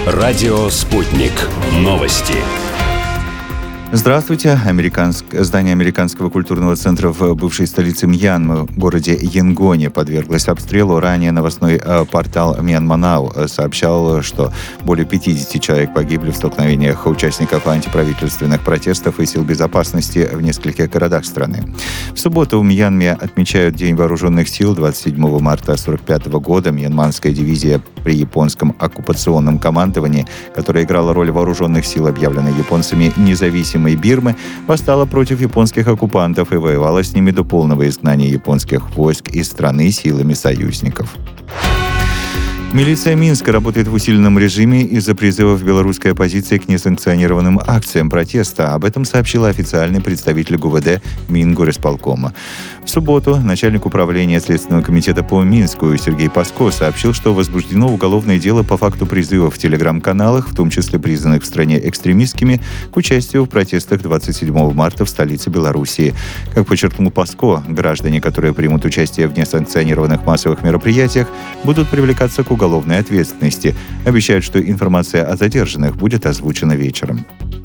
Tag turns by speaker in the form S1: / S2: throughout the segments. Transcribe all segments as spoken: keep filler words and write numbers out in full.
S1: Радио «Спутник». Новости.
S2: Здравствуйте. Американск... Здание Американского культурного центра в бывшей столице Мьянмы, городе Янгоне, подверглось обстрелу. Ранее новостной э, портал Myanmar Now сообщал, что более пятьдесят человек погибли в столкновениях участников антиправительственных протестов и сил безопасности в нескольких городах страны. В субботу в Мьянме отмечают День вооруженных сил. двадцать седьмого марта сорок пятого года мьянманская дивизия при японском оккупационном командовании, которая играла роль вооруженных сил, объявленной японцами независимой Бирмы, восстала против японских оккупантов и воевала с ними до полного изгнания японских войск из страны силами союзников. Милиция Минска работает в усиленном режиме из-за призывов белорусской оппозиции к несанкционированным акциям протеста. Об этом сообщил официальный представитель ГУВД Мингорисполкома. В субботу начальник управления Следственного комитета по Минску Сергей Паско сообщил, что возбуждено уголовное дело по факту призывов в телеграм-каналах, в том числе признанных в стране экстремистскими, к участию в протестах двадцать седьмого марта в столице Белоруссии. Как подчеркнул Паско, граждане, которые примут участие в несанкционированных массовых мероприятиях, будут привлекаться к уголовной ответственности. Обещают, что информация о задержанных будет озвучена вечером.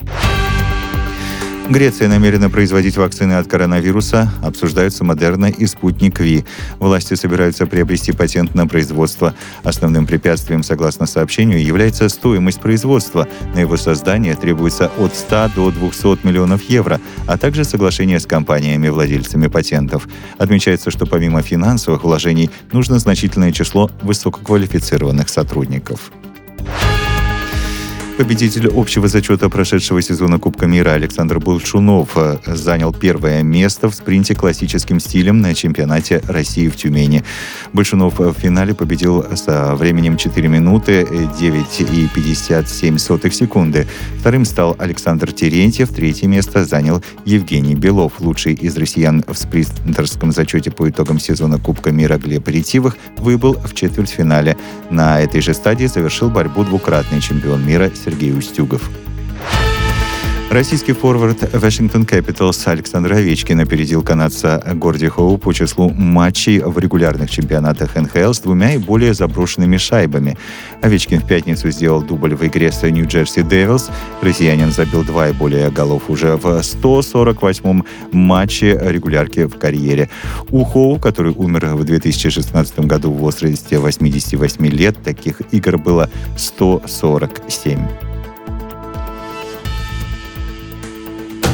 S2: Греция намерена производить вакцины от коронавируса. Обсуждаются Модерна и Спутник Ви. Власти собираются приобрести патент на производство. Основным препятствием, согласно сообщению, является стоимость производства. На его создание требуется от ста до двухсот миллионов евро, а также соглашение с компаниями-владельцами патентов. Отмечается, что помимо финансовых вложений нужно значительное число высококвалифицированных сотрудников. Победитель общего зачета прошедшего сезона Кубка мира Александр Болшунов занял первое место в спринте классическим стилем на чемпионате России в Тюмени. Болшунов в финале победил со временем четыре минуты девять и пятьдесят семь сотых секунды. Вторым стал Александр Терентьев, третье место занял Евгений Белов. Лучший из россиян в спринтерском зачете по итогам сезона Кубка мира Глеб Ретивых выбыл в четвертьфинале. На этой же стадии завершил борьбу двукратный чемпион мира Сергей Устюгов. Российский форвард Washington Capitals Александр Овечкин опередил канадца Горди Хоу по числу матчей в регулярных чемпионатах эн ха эл с двумя и более заброшенными шайбами. Овечкин в пятницу сделал дубль в игре с Нью-Джерси Девилс. Россиянин забил два и более голов уже в сто сорок восьмом матче регулярки в карьере. У Хоу, который умер в две тысячи шестнадцатом году в возрасте восьмидесяти восьми лет, таких игр было сто сорок семь.